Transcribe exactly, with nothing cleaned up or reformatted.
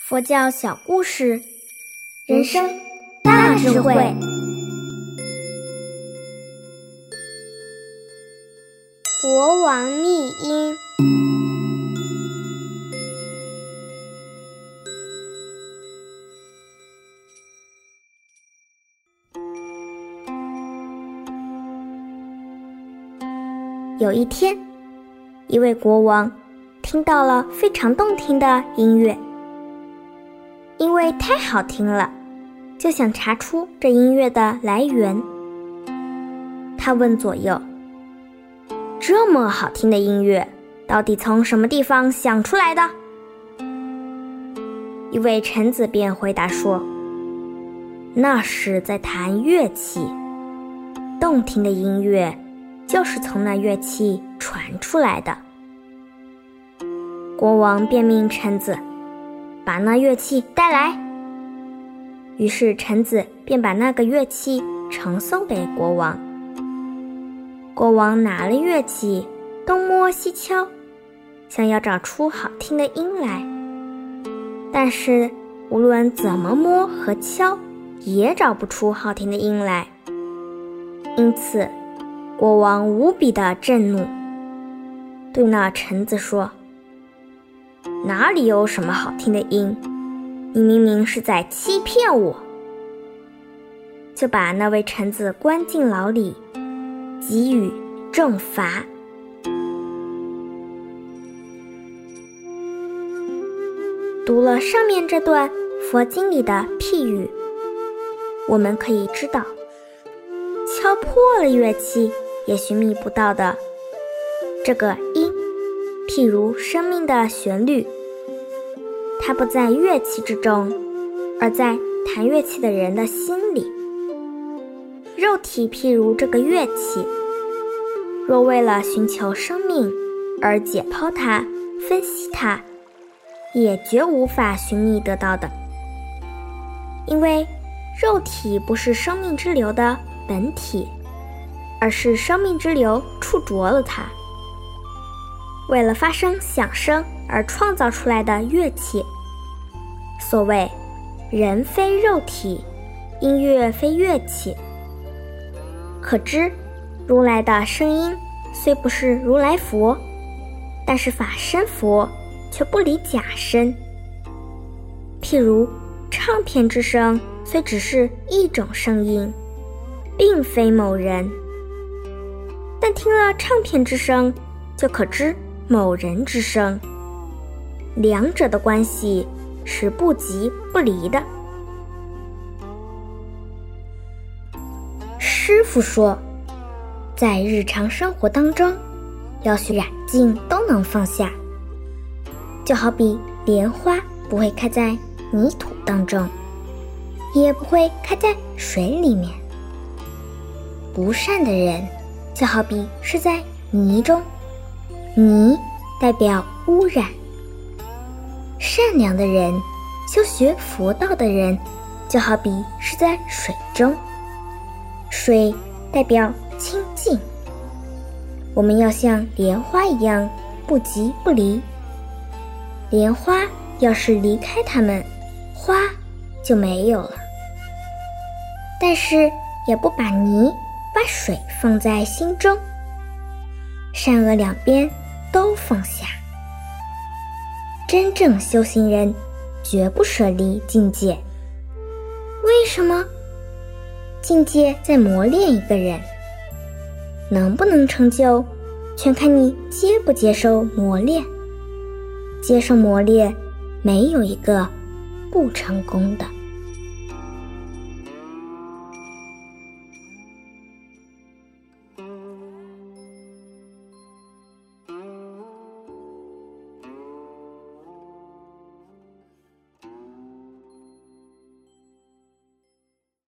佛教小故事，人生大智慧。 国王密音。 有一天，一位国王听到了非常动听的音乐，因为太好听了，就想查出这音乐的来源。他问左右，这么好听的音乐到底从什么地方想出来的？一位臣子便回答说，那是在弹乐器，动听的音乐就是从那乐器传出来的。国王便命臣子把那乐器带来，于是臣子便把那个乐器呈送给国王。国王拿了乐器，东摸西敲，想要找出好听的音来，但是无论怎么摸和敲，也找不出好听的音来。因此国王无比的震怒，对那臣子说，哪里有什么好听的音？你明明是在欺骗我！就把那位臣子关进牢里，给予重罚。读了上面这段佛经里的譬喻，我们可以知道，敲破了乐器也寻觅不到的这个音，譬如生命的旋律，它不在乐器之中，而在弹乐器的人的心里。肉体譬如这个乐器，若为了寻求生命而解剖它、分析它，也绝无法寻觅得到的。因为肉体不是生命之流的本体，而是生命之流触着了它。为了发生响声而创造出来的乐器，所谓人非肉体，音乐非乐器。可知如来的声音虽不是如来佛，但是法身佛却不离假身。譬如唱片之声虽只是一种声音，并非某人，但听了唱片之声就可知某人之声，两者的关系是不即不离的。师父说，在日常生活当中，要学染净都能放下，就好比莲花不会开在泥土当中，也不会开在水里面。不善的人就好比是在泥中，泥代表污染；善良的人，修学佛道的人，就好比是在水中，水代表清净。我们要像莲花一样不即不离，莲花要是离开它们，花就没有了。但是也不把泥把水放在心中，善恶两边都放下。真正修行人绝不舍离境界。为什么？境界在磨练一个人，能不能成就，全看你接不接受磨练。接受磨练，没有一个不成功的。